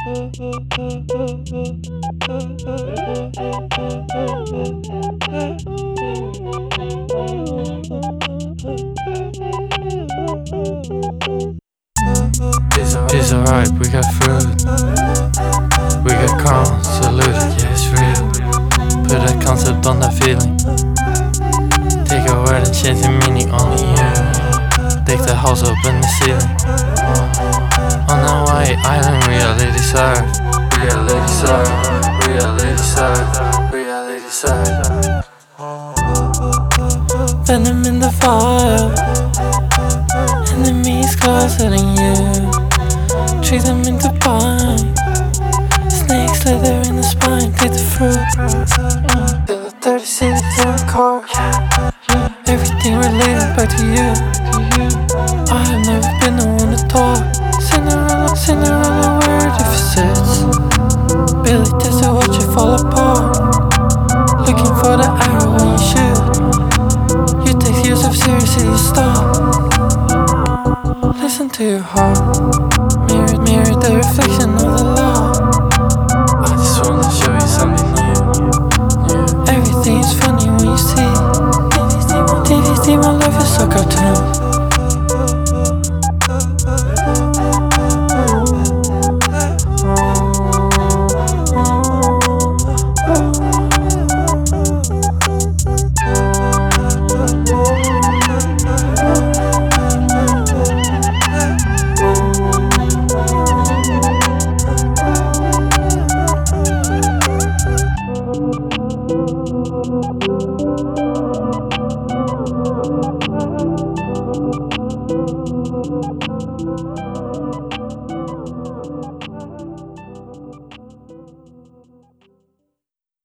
It's alright, we got fruit. We got convoluted, yeah, it's real. Put a concept on that feeling. Take a word and change the meaning, only you. Take the house up in the ceiling. On a white island, reality side. Reality side, reality side, reality side. Venom in the fire. Enemies closer than you. Treat them into pine. Snakes slither in the spine. Take the fruit. Till the 30 cities in the car. Everything related back to you. I have never been the one to talk. Cinderella word if it sits. Billy just to watch you fall apart. Looking for the arrow when you shoot. You take yourself seriously, you stop. Listen to your heart.